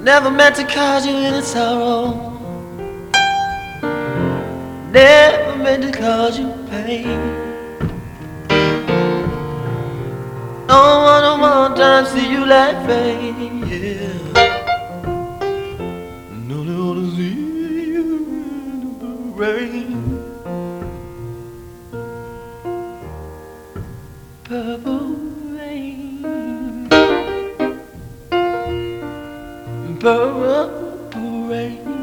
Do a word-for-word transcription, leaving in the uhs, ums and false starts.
Never meant to cause you any sorrow. Never meant to cause you pain. Don't wanna one time see you laughing, yeah. Only wanna see you in the rain. Purple rain. Purple rain.